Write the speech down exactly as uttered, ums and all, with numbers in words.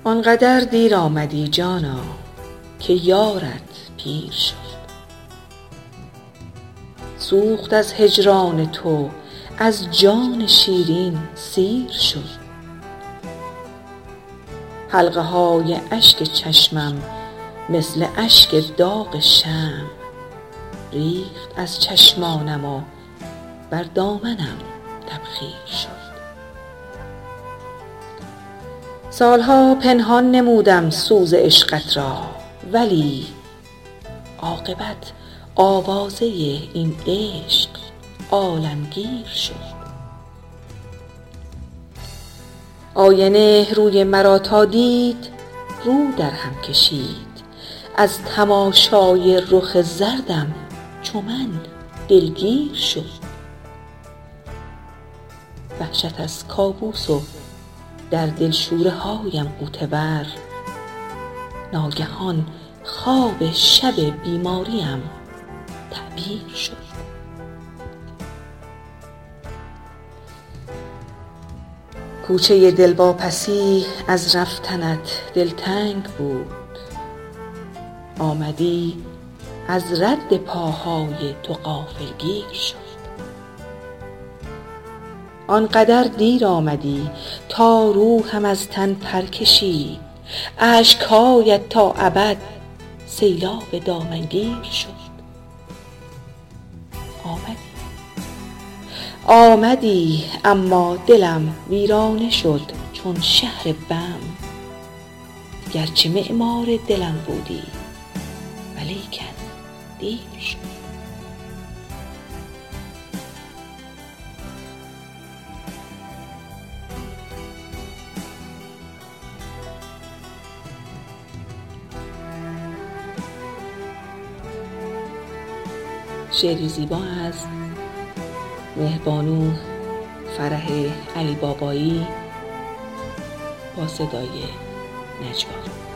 آنقدر دیر آمدی جانا که یارت پیر شد. سوخت از هجران تو از جان شیرین سیر شد. حلقه های اشک چشمم مثل اشک داغ شمع ریخت از چشمانم و بر دامنم تبخیر شد. سالها پنهان نمودم سوز عشقت را، ولی عاقبت آوازه این عشق عالمگیر شد. آینه روی مرا تا دید رو در هم کشید. از تماشای رخ زردم چو من دلگیر شد. وحشت از کابوس و در دلشوره هایم غوطه ور، ناگهان خواب شب بیماریم تعبیر شد. کوچه دلواپسی از رفتنت دلتنگ بود. آمدی از رد پاهای تو غافلگیر شد. آنقدر دیر آمدی تا روحم از تن پر کشید. اشک‌هایت تا ابد سیلاب دامنگیر شد. آمدی آمدی اما دلم ویرانه شد چون شهر بم. گرچه معمار دلم بودی ولیکن دیر شد. شعری زیبا از مهربانو فرح علی بابایی با صدای نجوا.